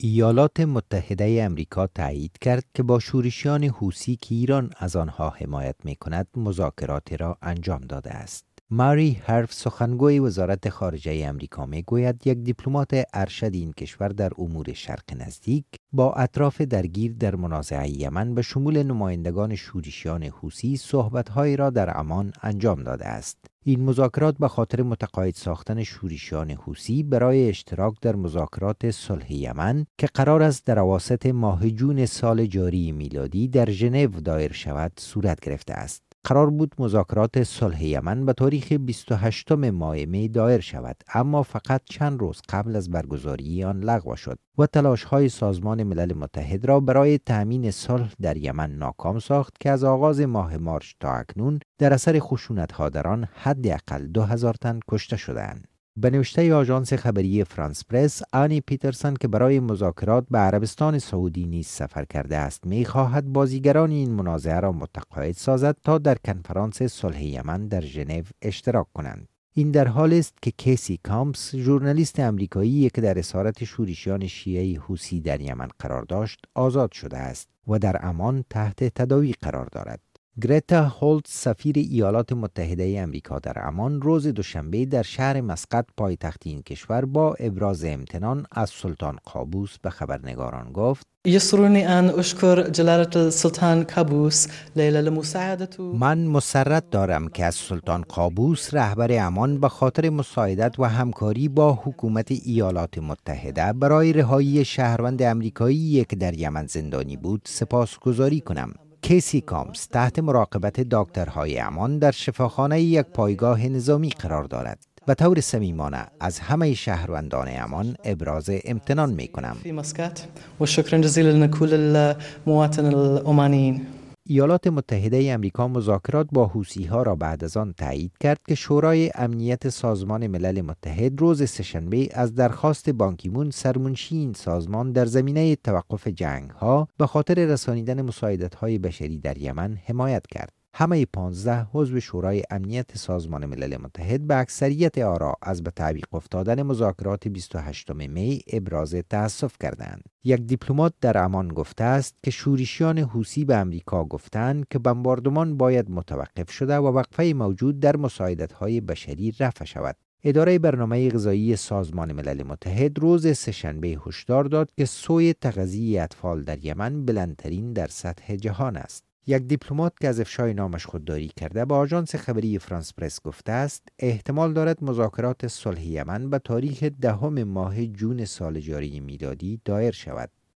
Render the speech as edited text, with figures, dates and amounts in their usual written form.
ایالات متحده امریکا تایید کرد که با شورشیان حوثی که ایران از آنها حمایت می‌کند مذاکراتی را انجام داده است. ماری هرف سخنگوی وزارت خارجه امریکا میگوید یک دیپلمات ارشد این کشور در امور شرق نزدیک با اطراف درگیر در منازعه یمن به شمول نمایندگان شورشیان حوثی صحبت‌هایی را در عمان انجام داده است. این مذاکرات به خاطر متقاعد ساختن شورشیان حوثی برای اشتراک در مذاکرات صلح یمن که قرار است در اواسط ماه جون سال جاری میلادی در ژنو دایر شود صورت گرفته است. قرار بود مذاکرات صلح یمن به تاریخ 28 ماه می دایر شود، اما فقط چند روز قبل از برگزاری آن لغو شد و تلاش‌های سازمان ملل متحد را برای تأمین صلح در یمن ناکام ساخت که از آغاز ماه مارس تا اکنون در اثر خشونت‌ها در آن حداقل 2000 تن کشته شدند. به نوشته آژانس خبری فرانس پرس، آنی پیترسن که برای مذاکرات به عربستان سعودی نیز سفر کرده است، می‌خواهد بازیگران این منازعه را متقاعد سازد تا در کنفرانس صلح یمن در ژنو اشتراک کنند. این در حالی است که کیسی کامپس، ژورنالیست آمریکایی که در اسارت شورشیان شیعه حوثی در یمن قرار داشت، آزاد شده است و در عمان تحت تداوی قرار دارد. گرتا هولت، سفیر ایالات متحده امریکا در عمان، روز دوشنبه در شهر مسقط پایتخت این کشور با ابراز امتنان از سلطان قابوس به خبرنگاران گفت: يسرني أن أشكر جلالة السلطان قابوس ليلة لمساعدة. من مسرت دارم که از سلطان قابوس رهبر عمان به خاطر مساعدت و همکاری با حکومت ایالات متحده برای رهایی شهروند آمریکایی که در یمن زندانی بود سپاسگزاری کنم. کیسی کامپس تحت مراقبت دکترهای عمان در شفاخانه یک پایگاه نظامی قرار دارد. به طور صمیمانه از همه شهروندان عمان ابراز امتنان می کنم. في مسقط وشكرا جزيلا لكل المواطنين العمانيين. ایالات متحده امریکا مذاکرات با حوثی‌ها را بعد از آن تایید کرد که شورای امنیت سازمان ملل متحد روز سه‌شنبه از درخواست بانکیمون سرمنشی این سازمان در زمینه توقف جنگ‌ها به خاطر رسانیدن مساعدت‌های بشری در یمن حمایت کرد. همه 15 عضو شورای امنیت سازمان ملل متحد به اکثریت آرا از به تعویق افتادن مذاکرات 28 می ابراز تأسف کردند. یک دیپلمات در عمان گفته است که شورشیان حوثی به امریکا گفتند که بمباردمان باید متوقف شده و وقفه موجود در مساعدت‌های بشری رفع شود. اداره برنامه غذایی سازمان ملل متحد روز سه‌شنبه هشدار داد که سوی تغذیه اطفال در یمن بلندترین در سطح جهان است. یک دیپلمات که از افشای نامش خودداری کرده به آژانس خبری فرانس پرس گفته است احتمال دارد مذاکرات صلح یمن به تاریخ 10 ماه جون سال جاری میلادی دایر شود.